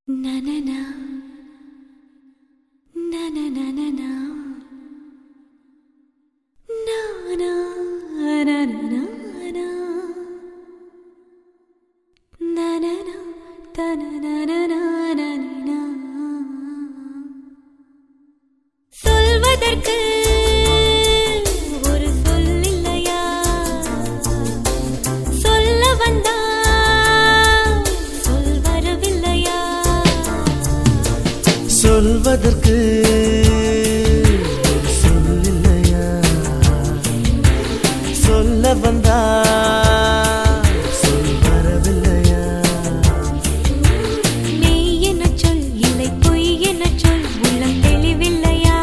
Na na na na na na na na na na na na na na na na ta na na na na na na சொல்வதற்கு ஒரு சொல் இல்லையா சொல்ல வந்தா சொல் வரவில்லையா சொல்வதற்கு ஒரு சொல் இல்லையா சொல்ல வந்தா சொல் வரவில்லையா மெய் என்ன சொல் இல்லை பொய் என்ன சொல் உள்ளம் தெளிவில்லையா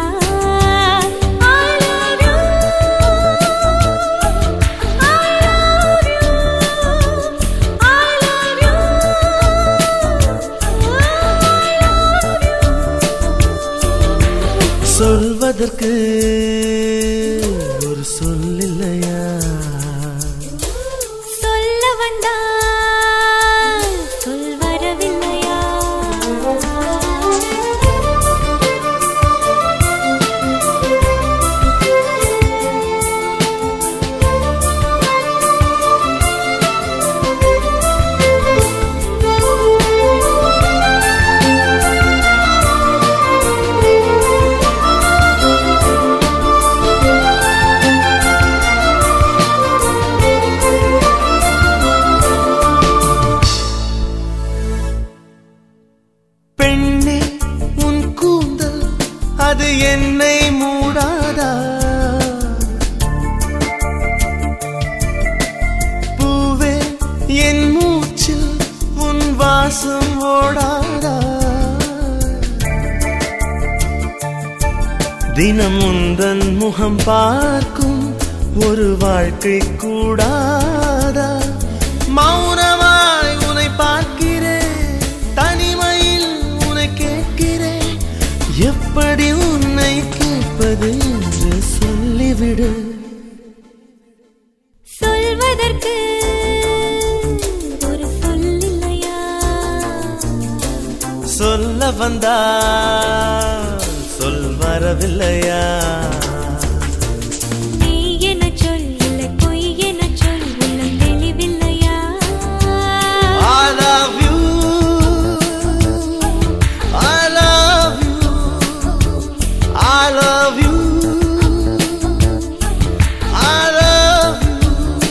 சொல்வதற்கு ஒரு சொல் இல்லையா சொல்ல வந்தா சொல் வரவில்லையா பெண்ணே உன் கூந்தல் அது என்னை மூடாதா பூவே என் மூச்சில் உன் வாசம் ஓடாதா தினம் உந்தன் முகம் பார்க்கும் ஒரு வாழ்க்கை கூடாதா மௌனமாய் உன்னை பார்க்கிறேன் தனிமையில் உன்னை கேட்கிறேன் எப்படி உன்னை கேட்பது என்று சொல்லிவிடு சொல்வதற்கு ஒரு சொல் இல்லையா சொல்ல வந்தா சொல் வரவில்லையா மெய் என்ன சொல் இல்லை பொய் என்ன சொல் உள்ளம் தெளிவில்லையா I love you I love you I love you I love you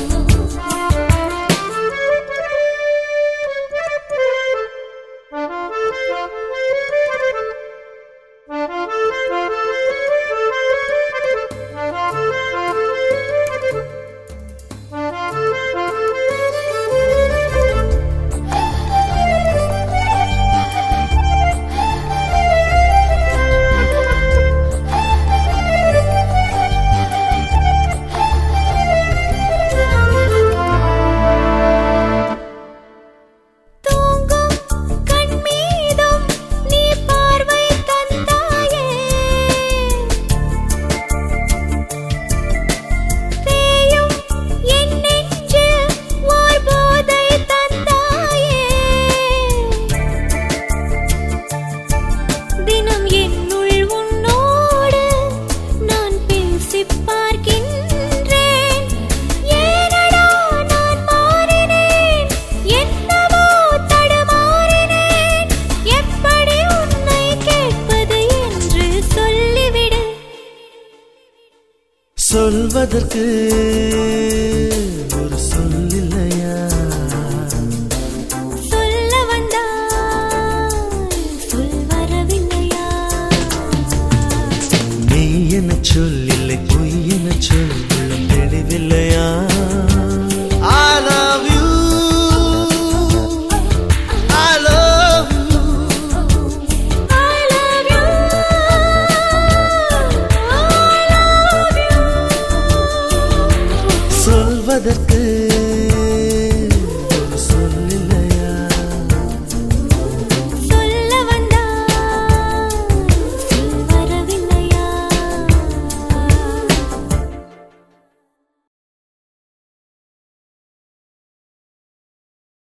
தூங்கும் கண் மீதும் நீ பார்வை தந்தாயே தேயும் என் நெஞ்சில் ஓர் போதை தந்தாயே தினம் என்னுள் உன்னோடு நான் பேசிப் பார்க்கின்றேன் ஏனடா நான் மாறினேன் என்னவோ தடுமாறினேன் எப்படி உன்னை கேட்பது என்று சொல்லிவிடு சொல்வதற்கு